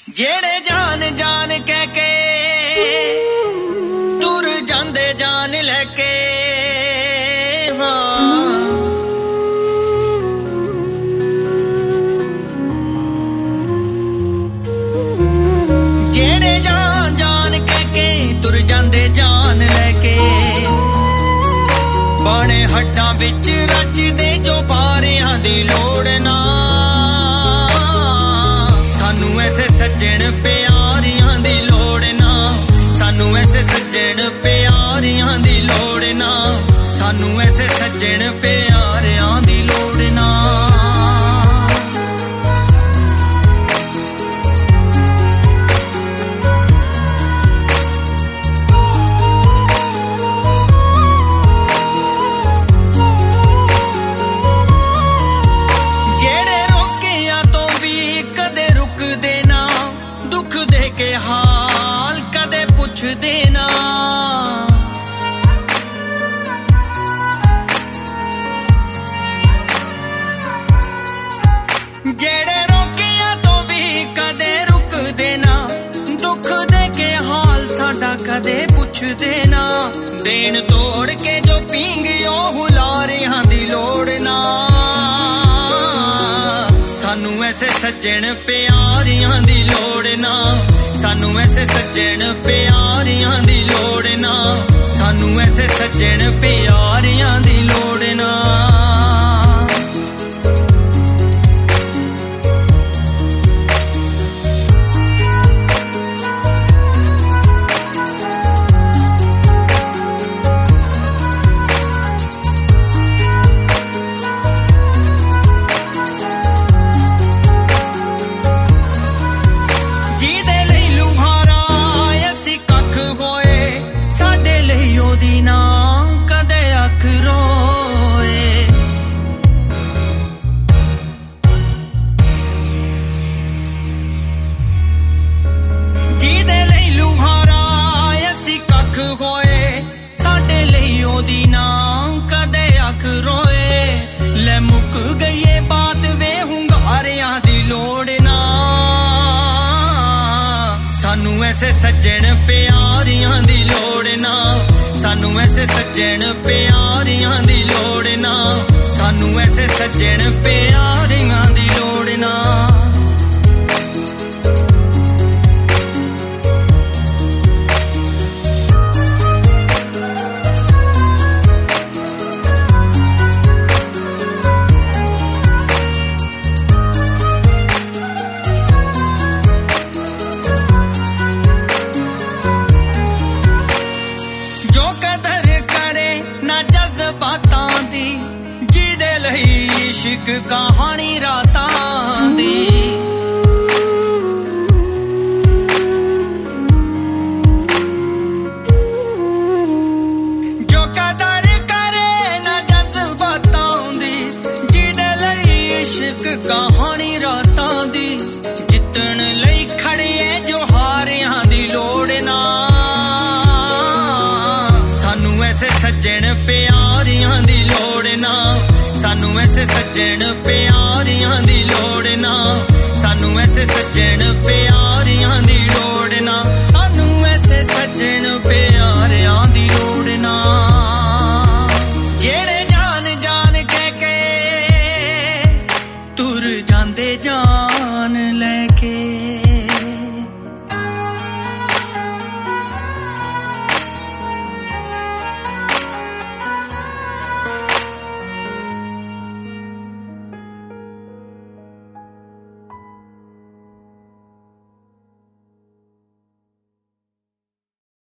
ਜਿਹੜੇ ਜਾਨ ਜਾਨ ਕਹਿ ਕੇ ਤੁਰ ਜਾਂਦੇ ਜਾਨ ਲੈ ਕੇ ਜਿਹੜੇ ਜਾਨ ਜਾਨ ਕਹਿ ਕੇ ਤੁਰ ਜਾਂਦੇ ਜਾਨ ਲੈ ਕੇ ਬਾਣੇ ਹੱਡਾਂ ਵਿੱਚ ਰਚਦੇ ਜੋ ਪਾਰਿਆਂ ਦੀ ਲੋੜ ਨਾ ਸਾਨੂੰ ਐਸੇ ਸੱਜਣ ਪਿਆਰਿਆਂ ਦੀ ਲੋੜ ਨਾ ਸਾਨੂੰ ਐਸੇ ਸੱਜਣ ਪਿਆਰਿਆਂ ਦੀ ਲੋੜ ਨਾ ਸਾਨੂੰ ਐਸੇ ਸੱਜਣ ਪਿਆਰਿਆਂ ਦੀ ਲੋੜ ਨਾ ਹਾਲ ਕਦੇ ਪੁੱਛਦੇ ਨਾ ਜਿਹੜੇ ਰੋਕਿਆਂ ਤੋਂ ਵੀ ਕਦੇ ਰੁਕਦੇ ਨਾ ਦੁੱਖ ਦੇ ਕੇ ਹਾਲ ਸਾਡਾ ਕਦੇ ਪੁੱਛਦੇ ਨਾ ਦੇਣ ਤੋੜ ਕੇ ਜੋ ਪੀਂਗਿਓ ਹੁਲਾਰਿਆਂ ਦੀ ਲੋੜ ਨਾ ਸਾਨੂੰ ਐਸੇ ਸੱਜਣ ਪਿਆਰਿਆਂ ਦੀ ਲੋੜ ਨਾ ਸਾਨੂੰ ਐਸੇ ਸੱਜਣ ਪਿਆਰਿਆਂ ਦੀ ਲੋੜ ਨਾ ਸਾਨੂੰ ਐਸੇ ਸੱਜਣ ਪਿਆਰਿਆਂ ਦੀ ਲੋੜ ਨਾ ਐਸੇ ਸੱਜਣ ਪਿਆਰਿਆਂ ਦੀ ਲੋੜ ਨਾ ਸਾਨੂੰ ਐਸੇ ਸੱਜਣ ਪਿਆਰਿਆਂ ਦੀ ਲੋੜ ਨਾ ਸਾਨੂੰ ਐਸੇ ਸੱਜਣ ਪਿਆਰਿਆਂ ਦੀ ਲੋੜ ਨਾ ਇਸ਼ਕ ਕਹਾਣੀ ਰਾਤਾਂ ਦੀ ਜੋ ਕਦਰ ਕਰੇ ਨਾ ਜਜ਼ਬਾਤਾਂ ਦੀ ਜਿਹਦੇ ਲਈ ਇਸ਼ਕ ਕਹਾਣੀ ਰਾਤਾਂ ਦੀ ਜਿੱਤਣ ਲਈ ਖੜੀਏ ਜੋ ਹਾਰਿਆਂ ਦੀ ਲੋੜ ਨਾ ਸਾਨੂੰ ਐਸੇ ਸੱਜਣ ਪਿਆਰਿਆਂ ਦੀ ਲੋੜ ਨਾ ਸਾਨੂੰ ਐਸੇ ਸੱਜਣ ਪਿਆਰਿਆਂ ਦੀ ਲੋੜ ਨਾ ਸਾਨੂੰ ਐਸੇ ਸੱਜਣ ਪਿਆਰਿਆਂ ਦੀ ਲੋੜ